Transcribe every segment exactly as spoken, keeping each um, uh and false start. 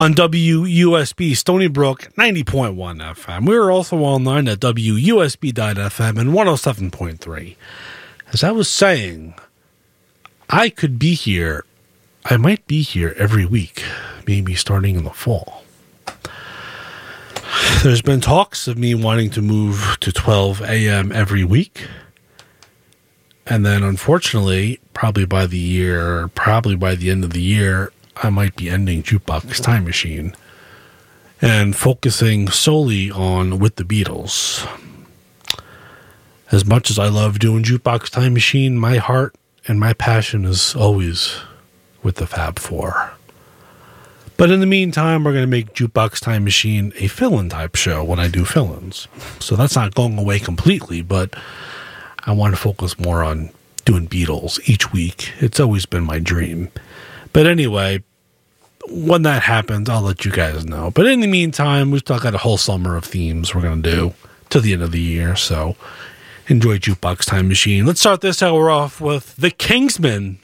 on W U S B Stony Brook ninety point one F M. We're also online at W U S B dot F M and one oh seven point three. As I was saying, I could be here. I might be here every week, maybe starting in the fall. There's been talks of me wanting to move to twelve a.m. every week. And then, unfortunately, probably by the year, probably by the end of the year, I might be ending Jukebox Time Machine and focusing solely on With the Beatles. As much as I love doing Jukebox Time Machine, my heart and my passion is always with the Fab Four. But in the meantime, we're going to make Jukebox Time Machine a fill-in type show when I do fill-ins. So that's not going away completely, but I want to focus more on doing Beatles each week. It's always been my dream. But anyway, when that happens, I'll let you guys know. But in the meantime, we've still got a whole summer of themes we're going to do to the end of the year. So enjoy Jukebox Time Machine. Let's start this hour off with The Kingsmen,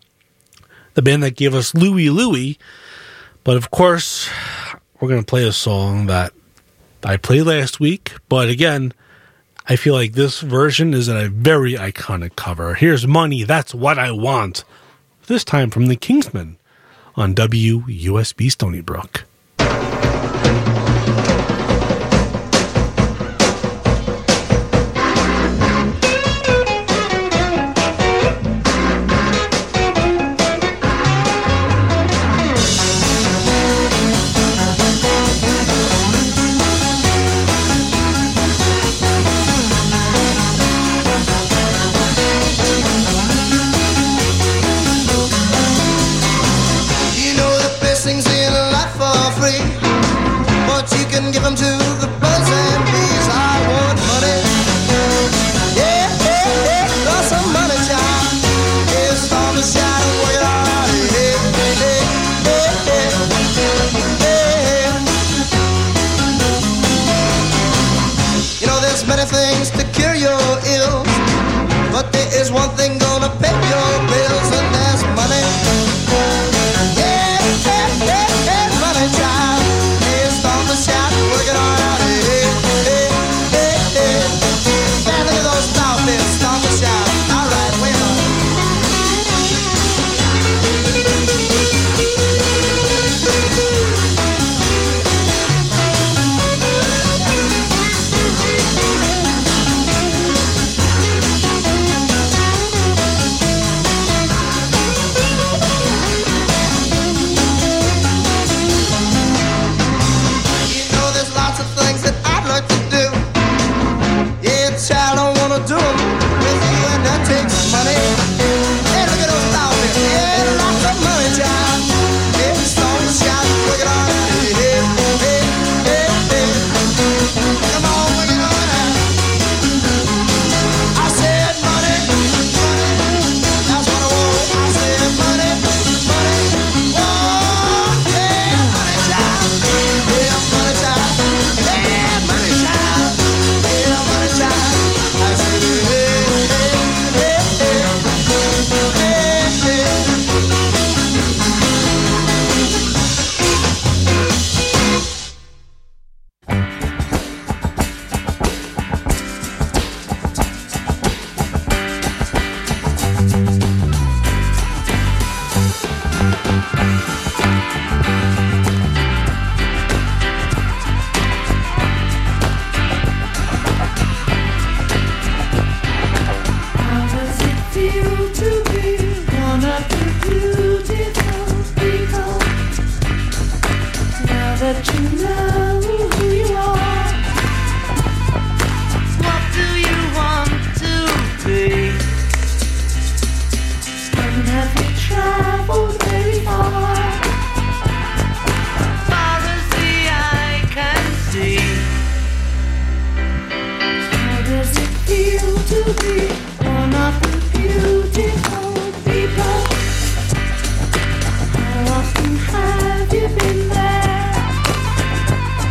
the band that gave us Louie Louie. But of course, we're going to play a song that I played last week. But again, I feel like this version is a very iconic cover. Here's Money, That's What I Want. This time from The Kingsmen on W U S B Stony Brook. Have you been there?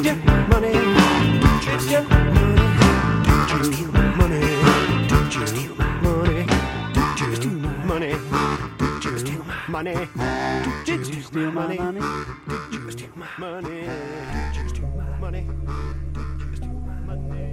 your money. It's your money. It's your money. It's your money. It's your money. It's your money. Did you steal my money? Did you steal my money? Did you steal my money? Did you steal my money?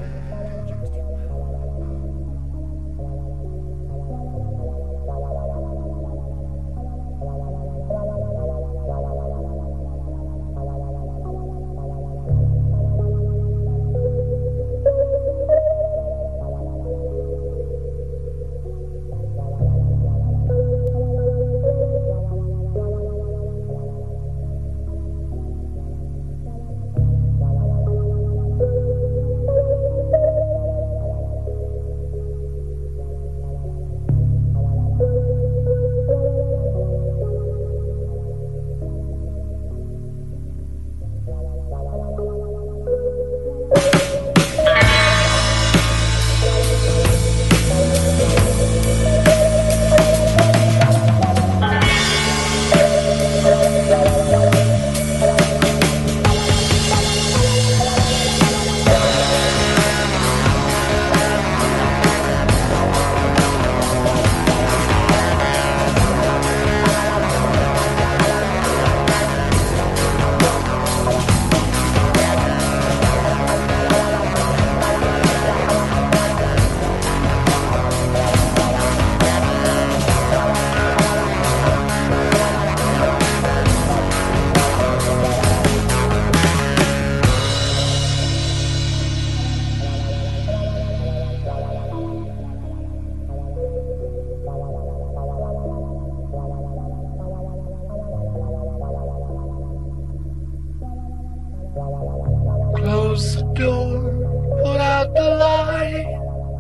Close the door, put out the light.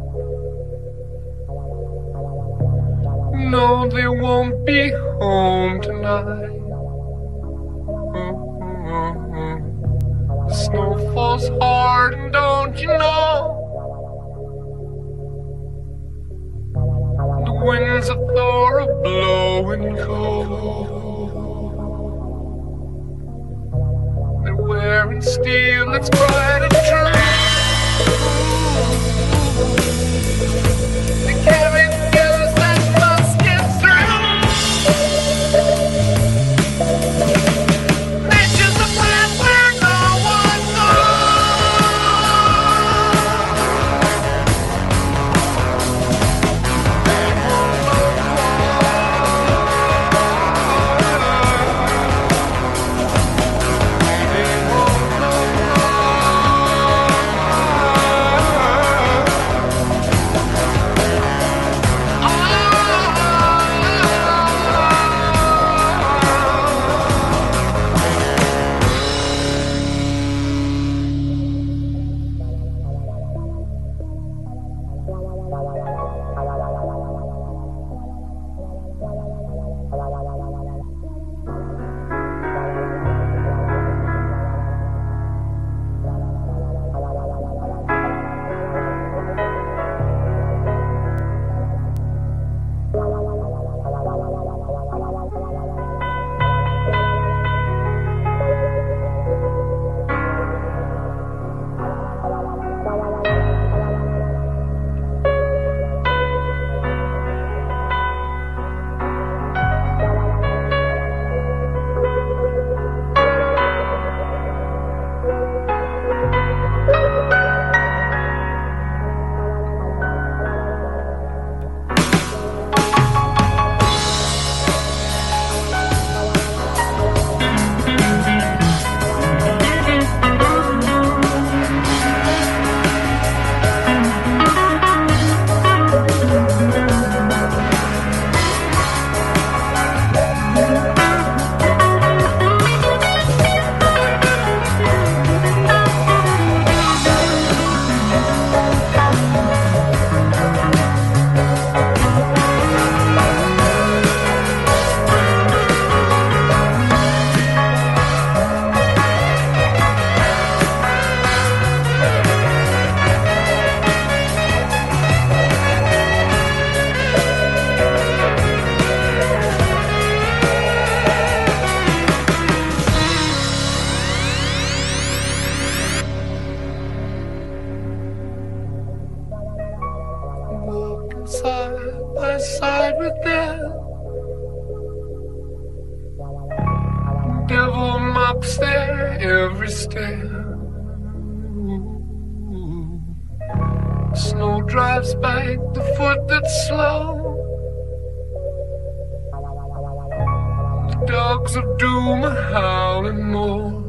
No, they won't be home tonight. The snow falls hard, and don't you know? The winds of Thor are blowing cold. They're wearing steel that's bright and true. They carry skills that must get through. They choose the path where no one side by side with them. Devil mocks their every step. Snow drives back the foot that's slow. The dogs of doom are howling more.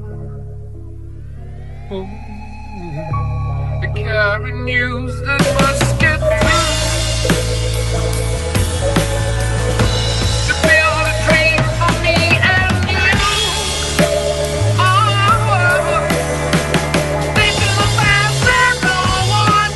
Oh, they carry news that must get through. To build a dream for me and you. Oh, they do the best that no one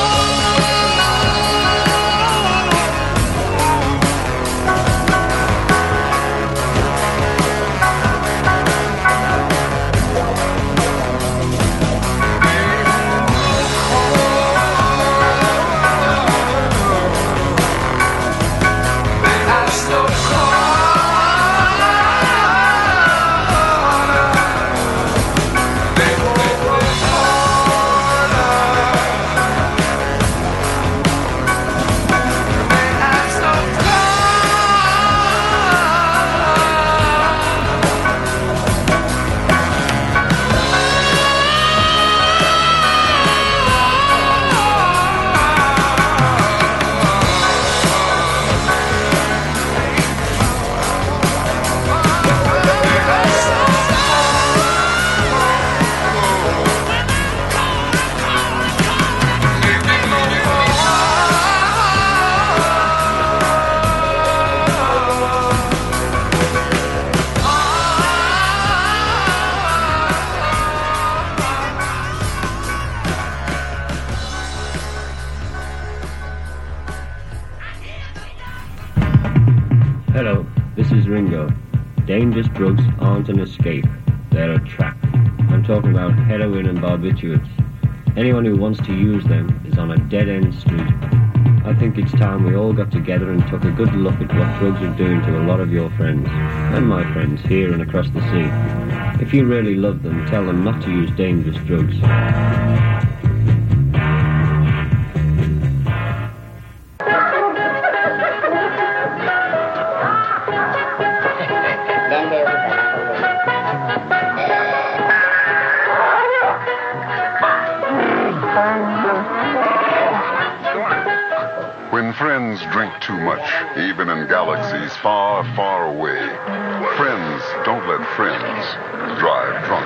Hello, this is Ringo. Dangerous drugs aren't an escape, they're a trap. I'm talking about heroin and barbiturates. Anyone who wants to use them is on a dead-end street. I think it's time we all got together and took a good look at what drugs are doing to a lot of your friends, and my friends, here and across the sea. If you really love them, tell them not to use dangerous drugs. When friends drink too much, even in galaxies far, far away, friends don't let friends drive drunk.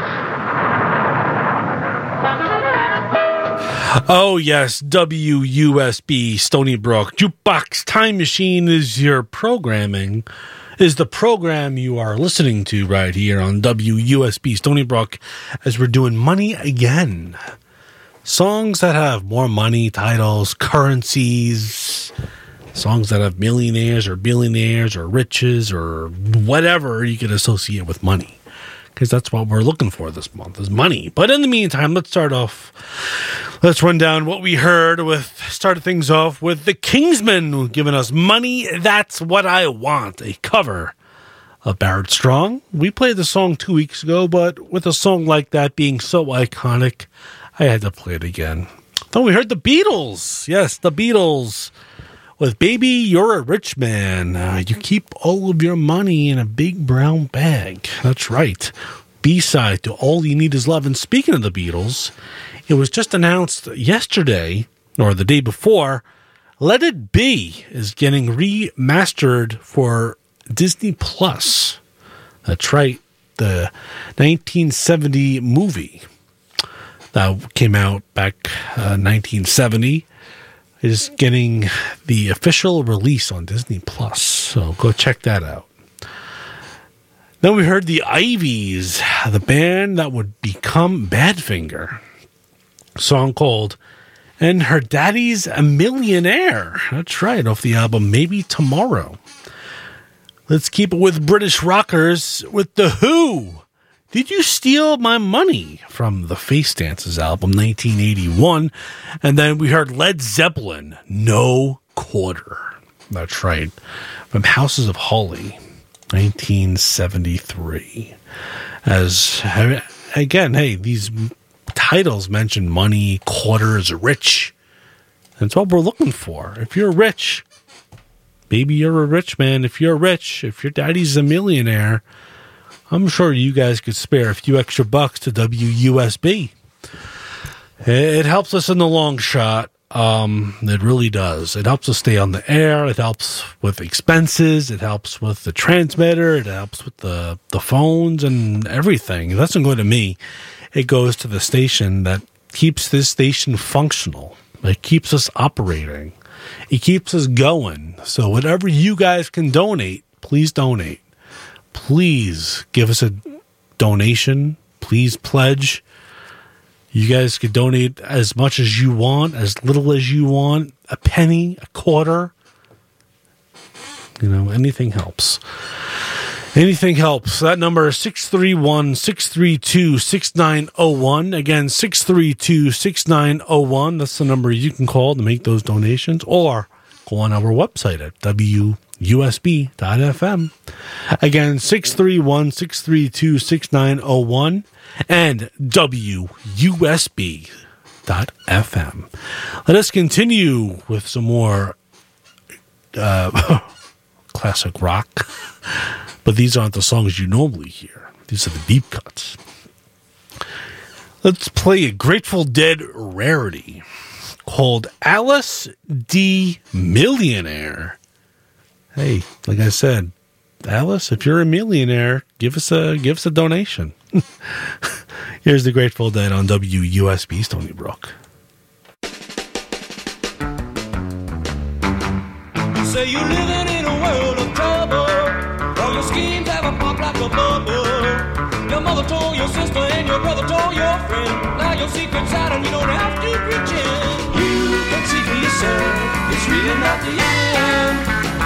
Oh, yes, W U S B, Stony Brook. Jukebox Time Machine is your programming, is the program you are listening to right here on W U S B, Stony Brook, as we're doing Money Again. Songs that have more money, titles, currencies, songs that have millionaires or billionaires or riches or whatever you could associate with money. Because that's what we're looking for this month, is money. But in the meantime, let's start off, let's run down what we heard with, started things off with the Kingsmen giving us Money, That's What I Want, a cover of Barrett Strong. We played the song two weeks ago, but with a song like that being so iconic, I had to play it again. Then we heard the Beatles. Yes, the Beatles with Baby, You're a Rich Man. Uh, you keep all of your money in a big brown bag. That's right. B-side to All You Need Is Love. And speaking of the Beatles, it was just announced yesterday, or the day before, Let It Be is getting remastered for Disney Plus. That's right. The nineteen seventy movie that came out back uh, nineteen seventy is getting the official release on Disney Plus. So go check that out. Then we heard the Ivies, the band that would become Badfinger. A song called And Her Daddy's a Millionaire. That's right, off the album Maybe Tomorrow. Let's keep it with British rockers with The Who. Did You Steal My Money? From the Face Dances album, nineteen eighty-one. And then we heard Led Zeppelin, No Quarter. That's right. From Houses of Holly, nineteen seventy-three. As, again, hey, these titles mention money, quarters, rich. That's what we're looking for. If you're rich, maybe you're a rich man. If you're rich, if your daddy's a millionaire, I'm sure you guys could spare a few extra bucks to W U S B. It helps us in the long shot. Um, it really does. It helps us stay on the air. It helps with expenses. It helps with the transmitter. It helps with the, the phones and everything. It doesn't go to me. It goes to the station that keeps this station functional. It keeps us operating. It keeps us going. So whatever you guys can donate, please donate. Please give us a donation. Please pledge. You guys could donate as much as you want, as little as you want, a penny, a quarter. You know, anything helps. Anything helps. That number is six three one, six three two, six nine zero one. Again, six three two, six nine zero one. That's the number you can call to make those donations, or go on our website at W U S B dot F M. Again, six three one, six three two, six nine zero one and W U S B dot F M. Let us continue with some more uh, classic rock. But these aren't the songs you normally hear. These are the deep cuts. Let's play a Grateful Dead rarity called Alice D. Millionaire. Hey, like I said, Alice, if you're a millionaire, give us a give us a donation. Here's the Grateful Dead on W U S B Stony Brook. You say you're living in a world of trouble. All your schemes have a pop like a bubble. Your mother told your sister and your brother told your friend. Now your secret's out and you don't have to pretend. You can see for yourself, it's really not the end.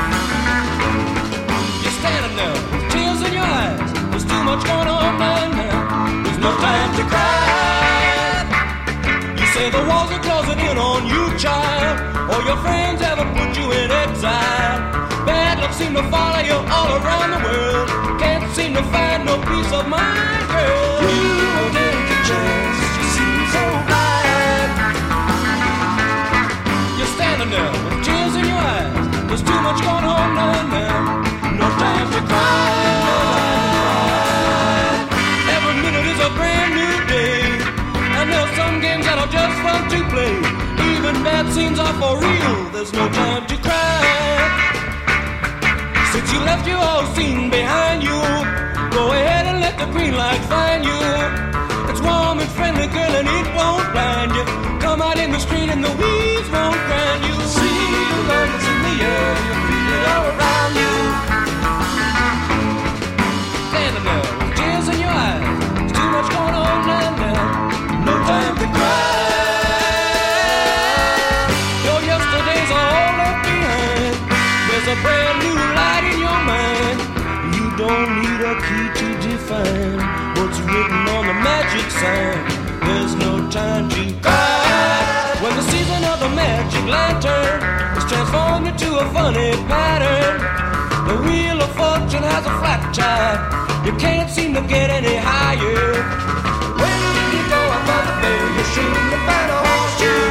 You're standing there with tears in your eyes. There's too much going on right now. There's no time to cry. You say the walls are closing in on you, child. All your friends haven't put you in exile. Bad luck seem to follow you all around the world. Can't seem to find no peace of mind, girl. You won't take a chance, you seem so blind. You're standing there with tears in your eyes. There's too much going on right now. No time to cry. Every minute is a brand new day. And there's some games that are just fun to play. Even bad scenes are for real. There's no time to cry. Since you left your old scene behind you, go ahead and let the green light find you. It's warm and friendly, girl, and it won't blind you. Come out in the street and the weeds won't grind you. See the lungs in the air, you feel it all around you. Standing there with tears in your eyes. There's too much going on right now. No time to cry. Your yesterdays are all left behind. There's a brand new light in your mind. You don't need a key to define what's written on the magic sign. There's no time to cry. When the season of the magic lantern is transformed into a funny pattern, the wheel of fortune has a flat tire. You can't seem to get any higher. When you go above the bay, you're sure to find a horseshoe.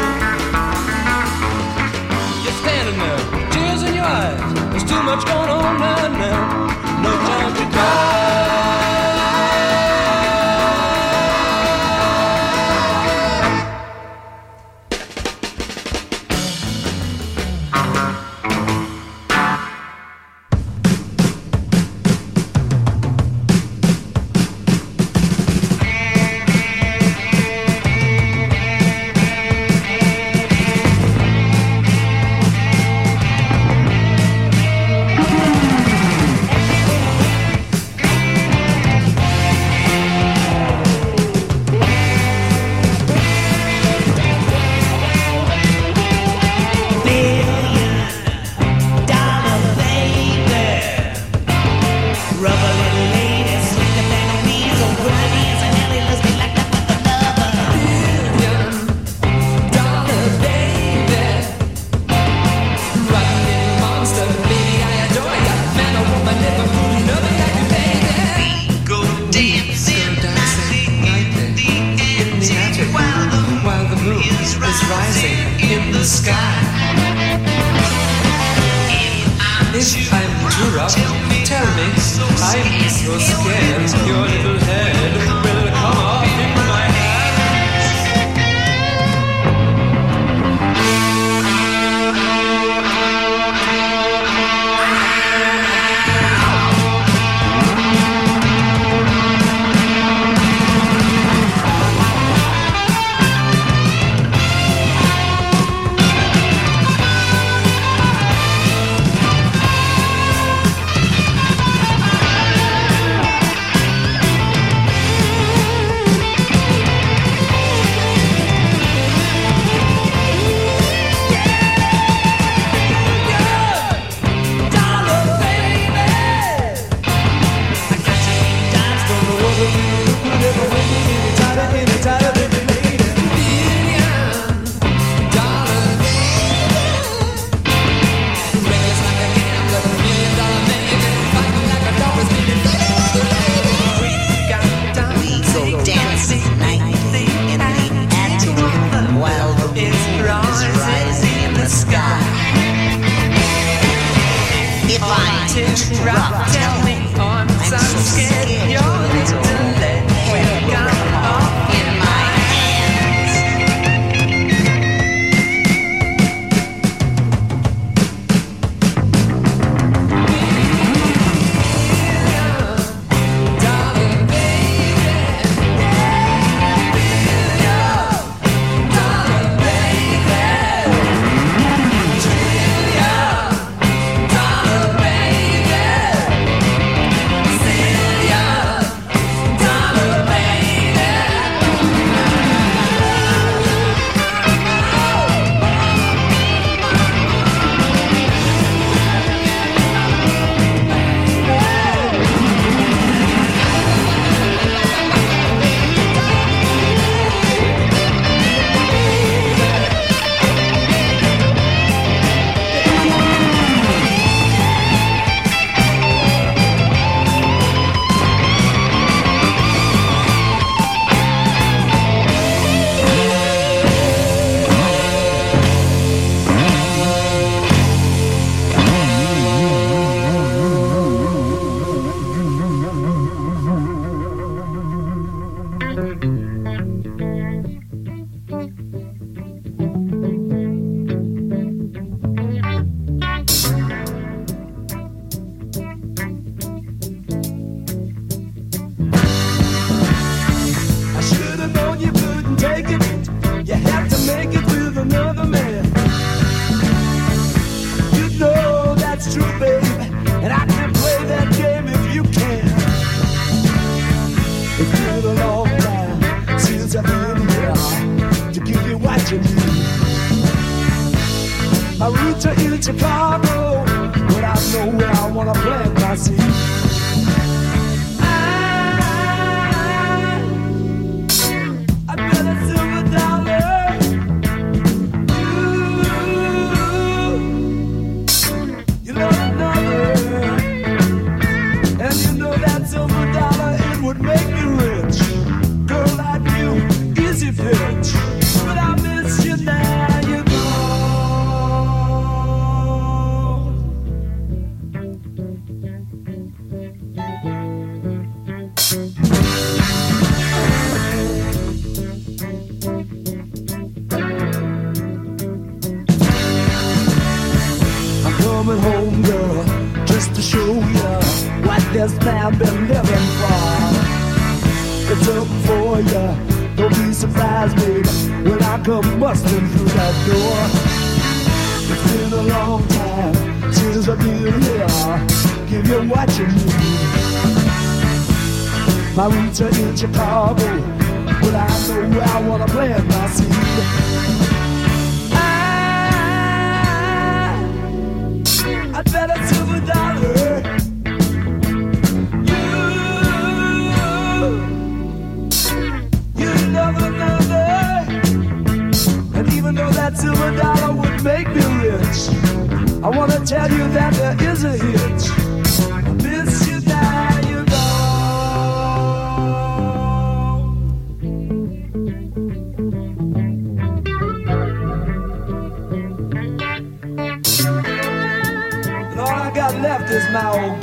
You're standing there, tears in your eyes. There's too much going on right now. No time to cry. Rising in the sky. If I'm too rough, tell me. I'm so scared. Your little head will come off in my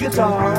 guitar.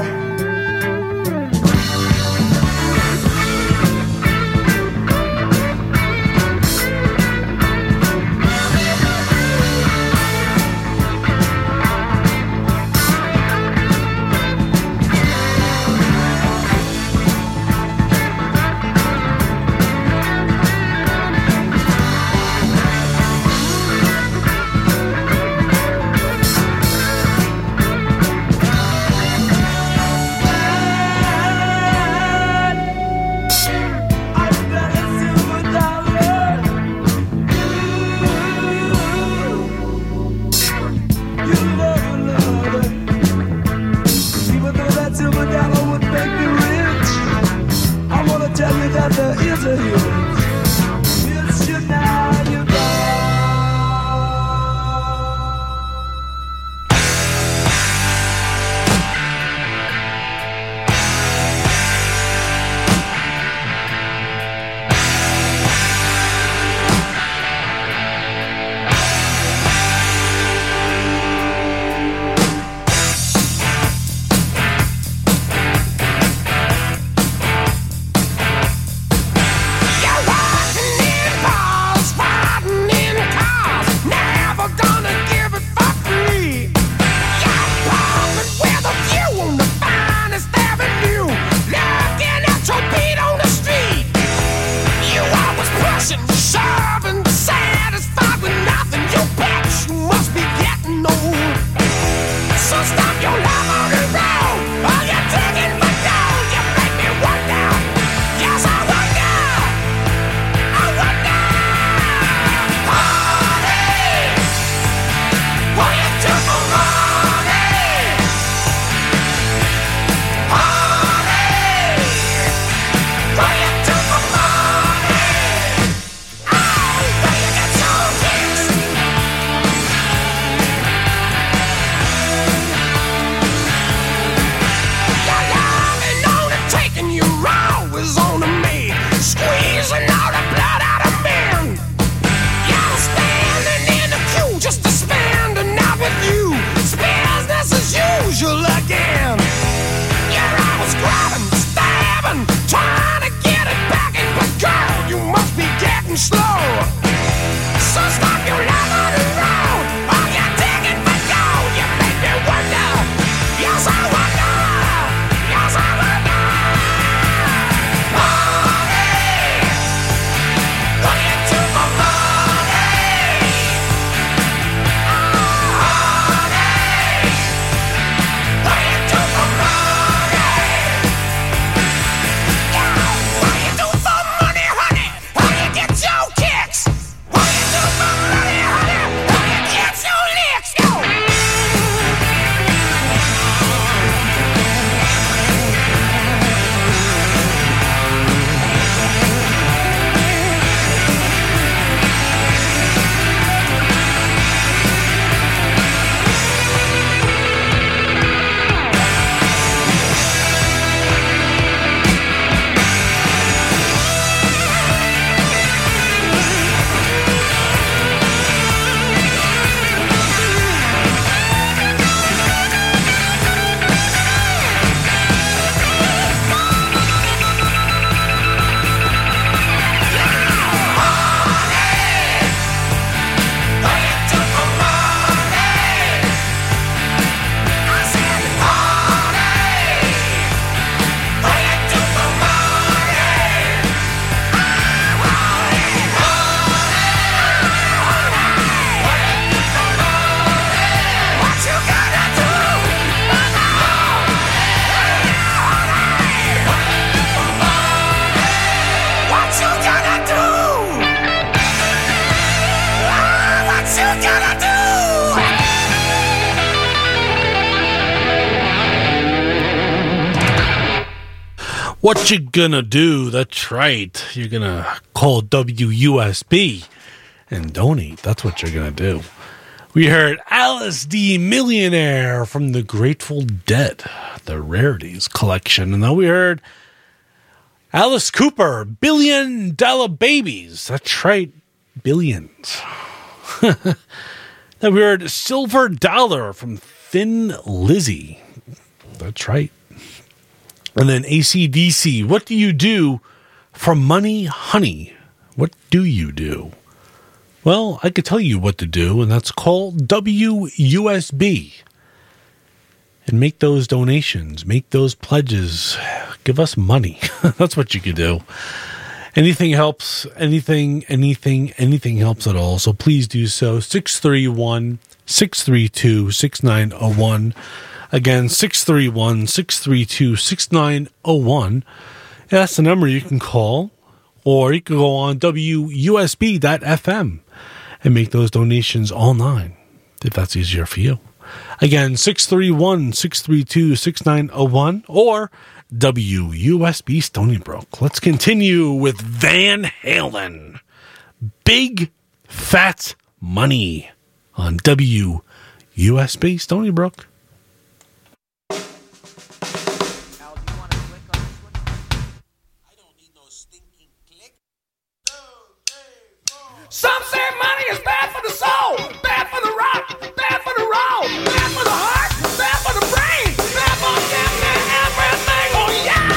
What you gonna do? That's right. You're gonna call W U S B and donate. That's what you're gonna do. We heard Alice D. Millionaire from the Grateful Dead, the Rarities collection. And then we heard Alice Cooper, Billion Dollar Babies. That's right, billions. Then we heard Silver Dollar from Thin Lizzy. That's right. And then A C D C, what do you do for money, honey? What do you do? Well, I could tell you what to do, and that's call W U S B. And make those donations, make those pledges, give us money. That's what you could do. Anything helps, anything, anything, anything helps at all. So please do so. six three one, six three two, six nine zero one. Again, six three one, six three two, six nine zero one. That's the number you can call. Or you can go on W U S B dot F M and make those donations all nine, if that's easier for you. Again, six three one, six three two, six nine zero one or W U S B Stony Brook. Let's continue with Van Halen. Big Fat Money on W U S B Stony Brook. Some say money is bad for the soul, bad for the rock, bad for the roll, bad for the heart, bad for the brain, bad for damn near everything. Oh yeah!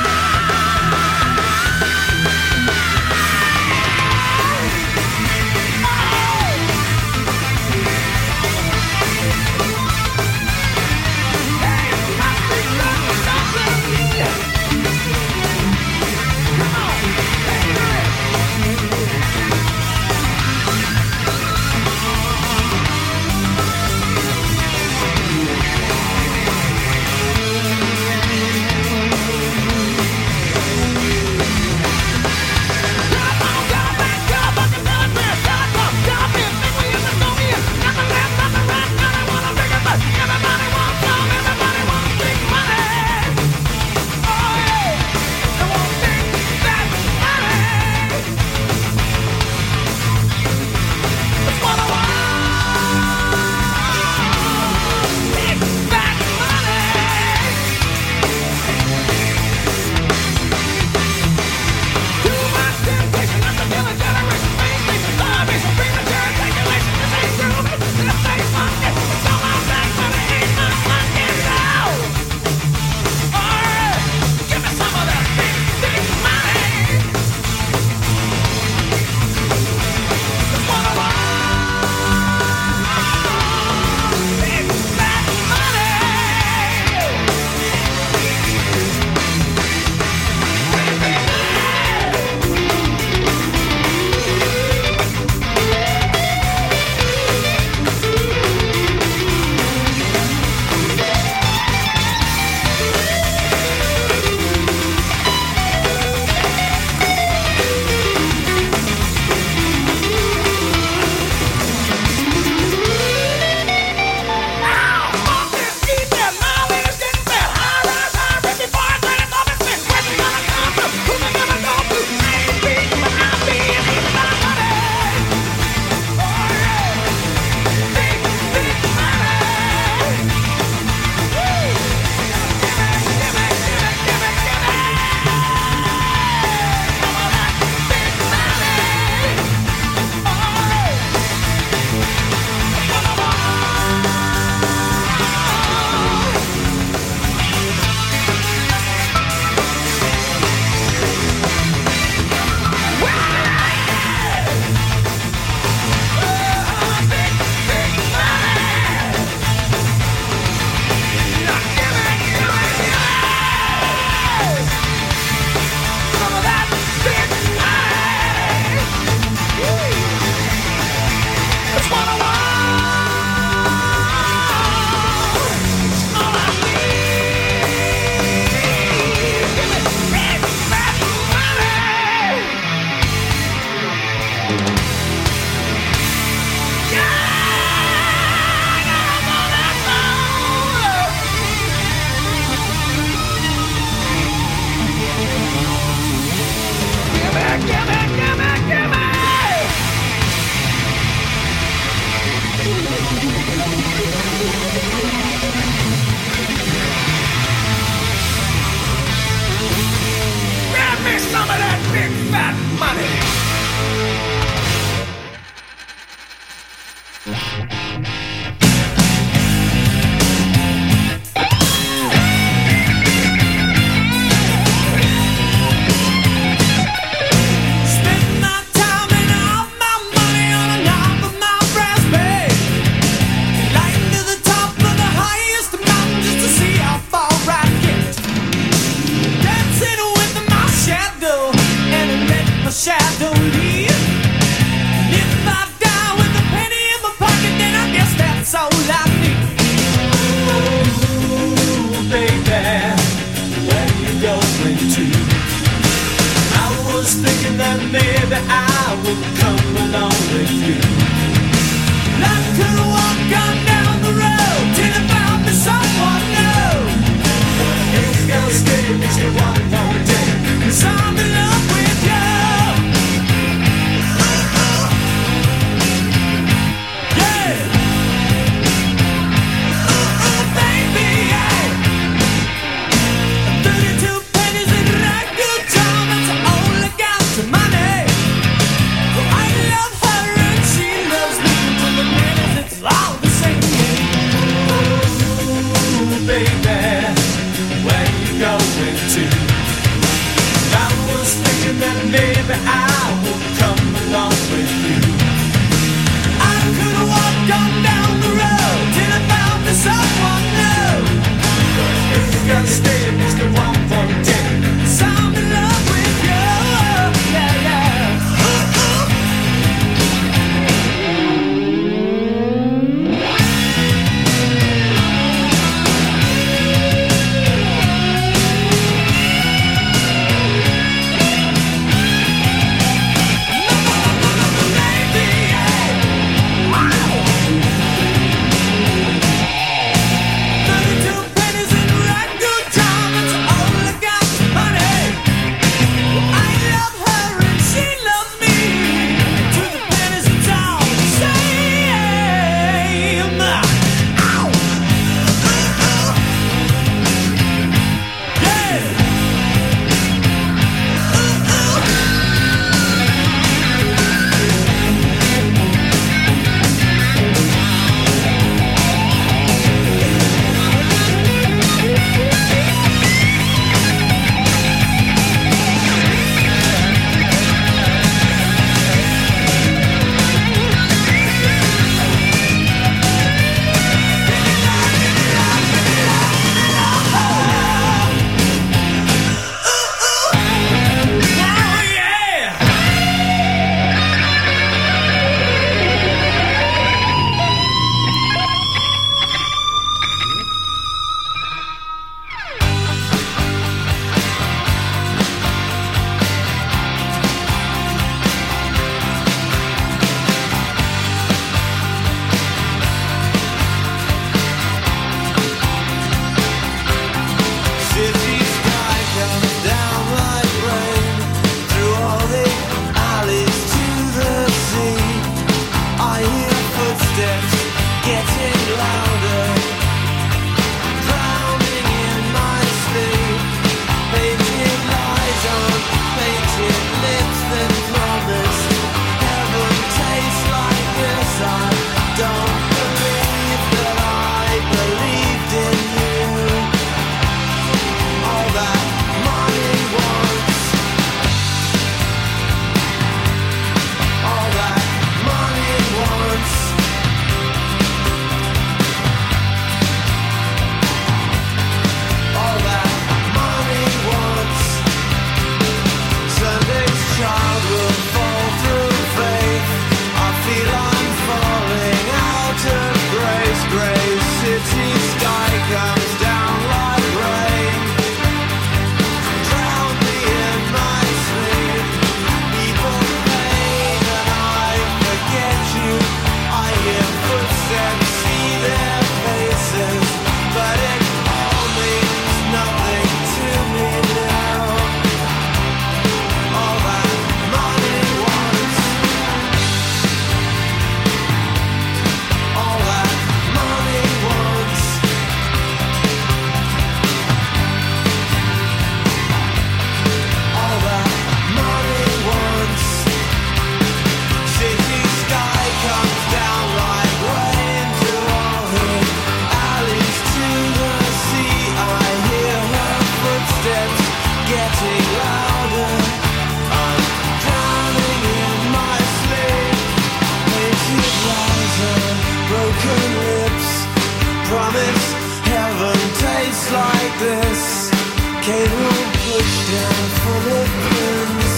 Hey, it must be good for something. Come on, hey, hey. Grab me some of that big fat money. came home pushed down full of pins.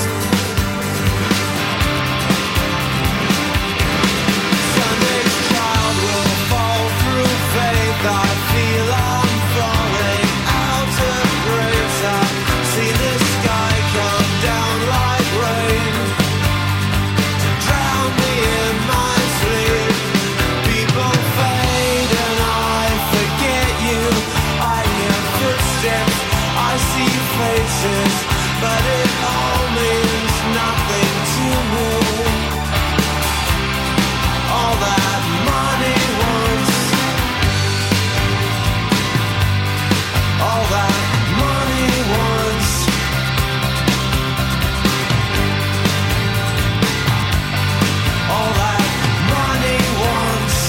Sunday's child will fall through faith. I feel I'm falling out of grace. I see the sky come down like rain to drown me in my sleep. People fade and I forget you. I hear footsteps, I see faces, but it all means nothing to me. All that money wants, all that money wants, all that money wants.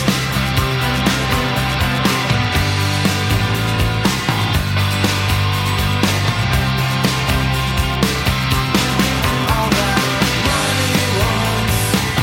All that money wants.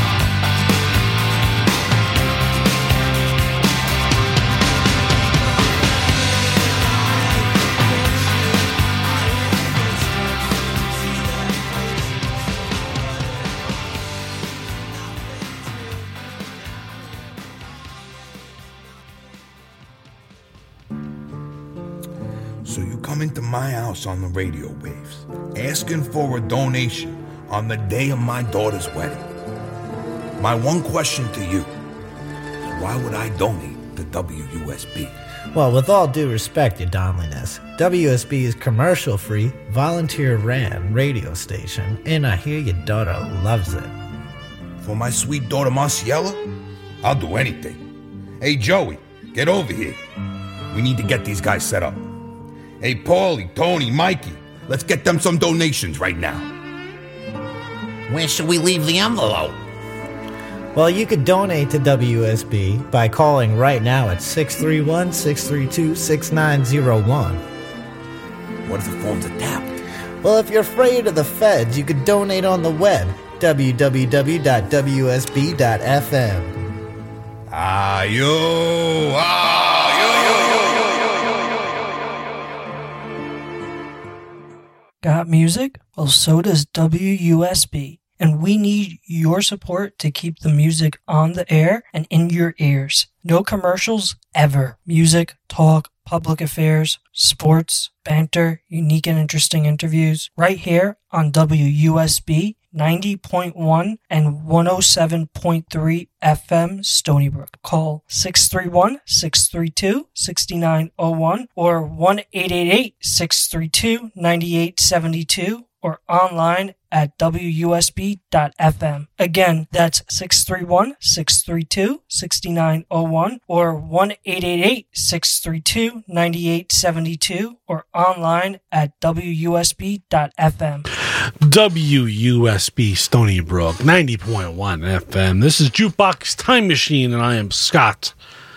So you come into my house on the radio waves, asking for a donation on the day of my daughter's wedding. My one question to you is why would I donate to W U S B? Well, with all due respect, your Donliness, W S B is commercial-free, volunteer-ran radio station, and I hear your daughter loves it. For my sweet daughter Marciella, I'll do anything. Hey Joey, get over here. We need to get these guys set up. Hey Paulie, Tony, Mikey, let's get them some donations right now. Where should we leave the envelope? Well, you could donate to W S B by calling right now at six three one, six three two, six nine zero one. What if the phones are tapped? Well, if you're afraid of the feds, you could donate on the web, w w w dot w s b dot f m. Ah, yo, ah, yo, yo, Got music? Well, so does W U S B. And we need your support to keep the music on the air and in your ears. No commercials ever. Music, talk, public affairs, sports, banter, unique and interesting interviews, right here on W U S B ninety point one and one oh seven point three F M Stony Brook. Call six three one, six three two, six nine zero one or one eight eight eight, six three two, nine eight seven two or online at w u s b dot f m. Again, that's six three one, six three two, six nine zero one or one eight eight eight, six three two, nine eight seven two or online at w u s b dot f m. W U S B Stony Brook, ninety point one F M. This is Jukebox Time Machine, and I am Scott.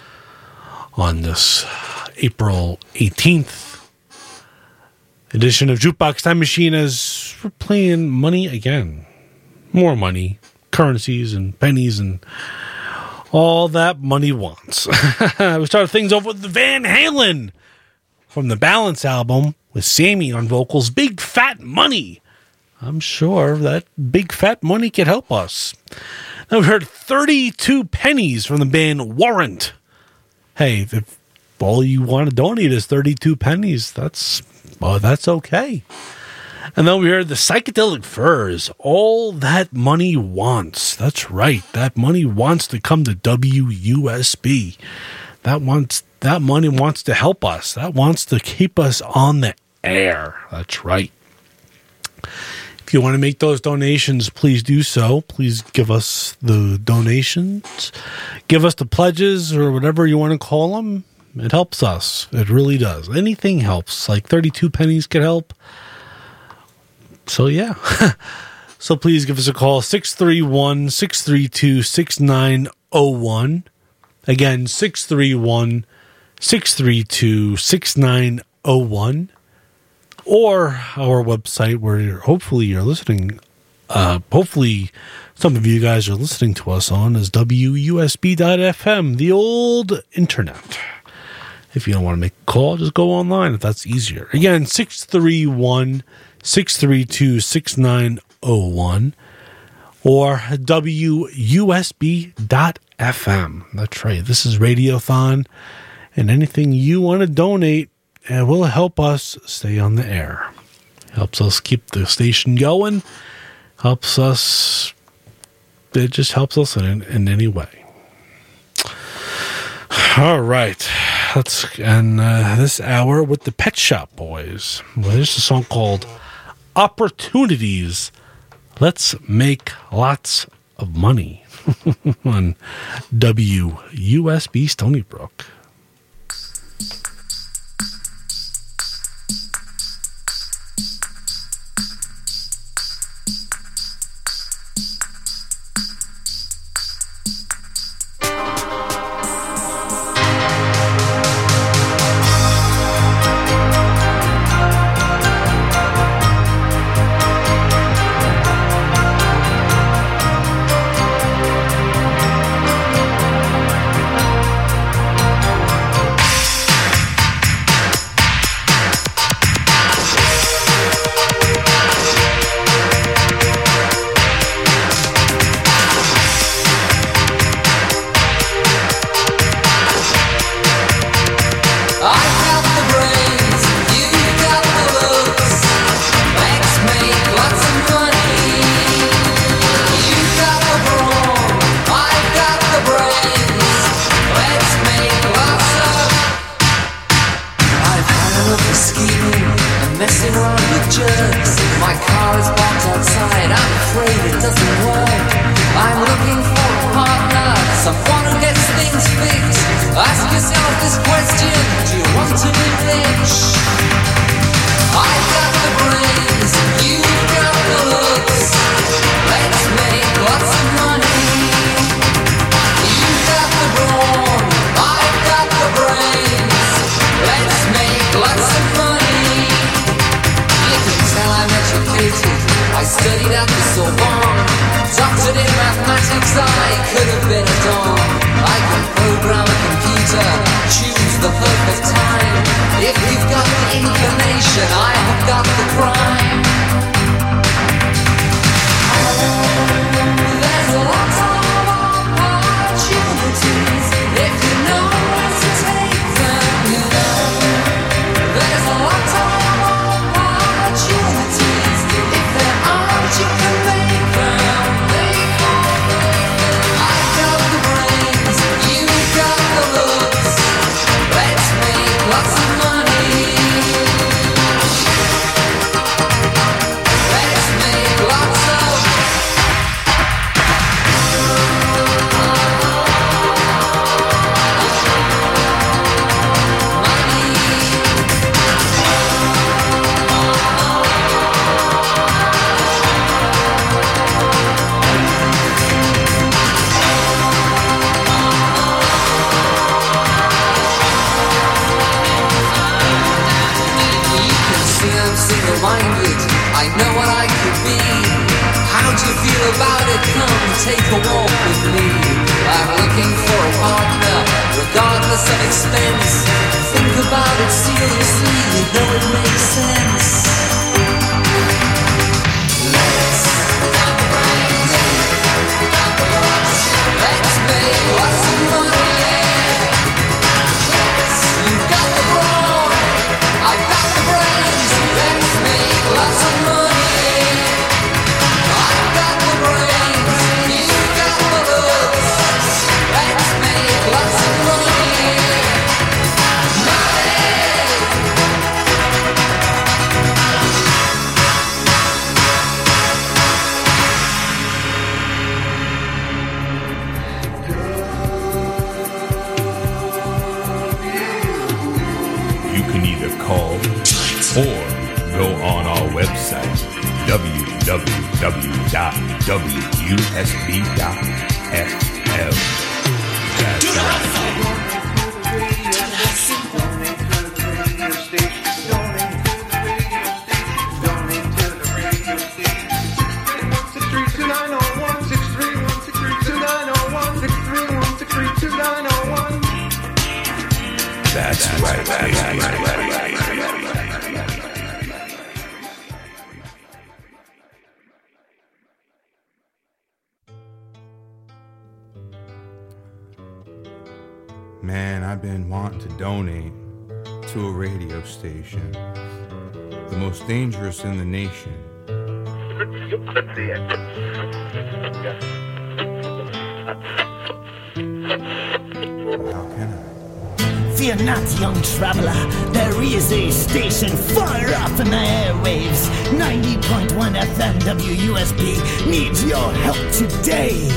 On this April eighteenth edition of Jukebox Time Machine, as we're playing money again. More money, currencies and pennies and all that money wants. We started things off with the Van Halen from the Balance album with Sammy on vocals, Big Fat Money. I'm sure that Big Fat Money could help us. Then we heard thirty-two pennies from the band Warrant. Hey, if all you want to donate is thirty-two pennies, that's well, that's okay. And then we heard the Psychedelic Furs, All That Money Wants. That's right. That money wants to come to W U S B. That wants that money wants to help us. That wants to keep us on the air. That's right. If you want to make those donations, please do so. Please give us the donations. Give us the pledges or whatever you want to call them. It helps us. It really does. Anything helps. Like thirty-two pennies could help. So, yeah. So, please give us a call. six three one, six three two, six nine zero one. Again, six three one, six three two, six nine zero one. Or our website where you're, hopefully you're listening. Uh, hopefully some of you guys are listening to us on is w u s b dot f m, the old internet. If you don't want to make a call, just go online if that's easier. Again, six three one, six three two, six nine zero one or W U S B dot F M. That's right. This is Radiothon, and anything you want to donate uh, will help us stay on the air. Helps us keep the station going. Helps us. It just helps us in, in any way. All right. Let's end uh, this hour with the Pet Shop Boys. Well, there's a song called Opportunities. Let's make lots of money on W U S B Stony Brook. That's right. Man, I've been wanting to donate to a radio station, the most dangerous in the nation. How can I? Fear not, young traveler, there is a station far off in the airwaves. ninety point one F M W U S B needs your help today.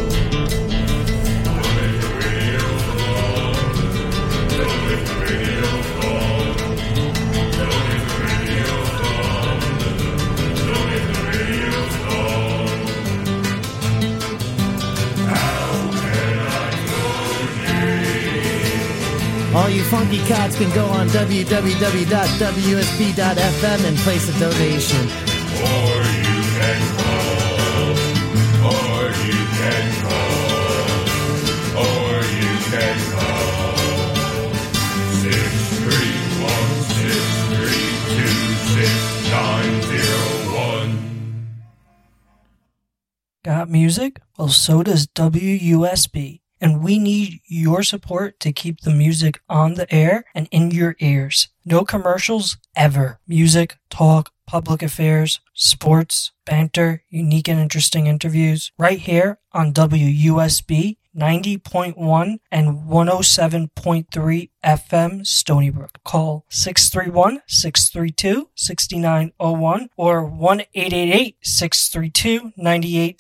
All you funky cats can go on w w w dot w s b dot f m and place a donation. Or you can call, or you can call, or you can call. six three one, six three two, six nine zero one. Got music? Well, so does W U S B. And we need your support to keep the music on the air and in your ears. No commercials ever. Music, talk, public affairs, sports, banter, unique and interesting interviews. Right here on W U S B ninety point one and one oh seven point three F M Stony Brook. Call six three one, six three two, six nine zero one or one eight eight eight, six three two, nine eight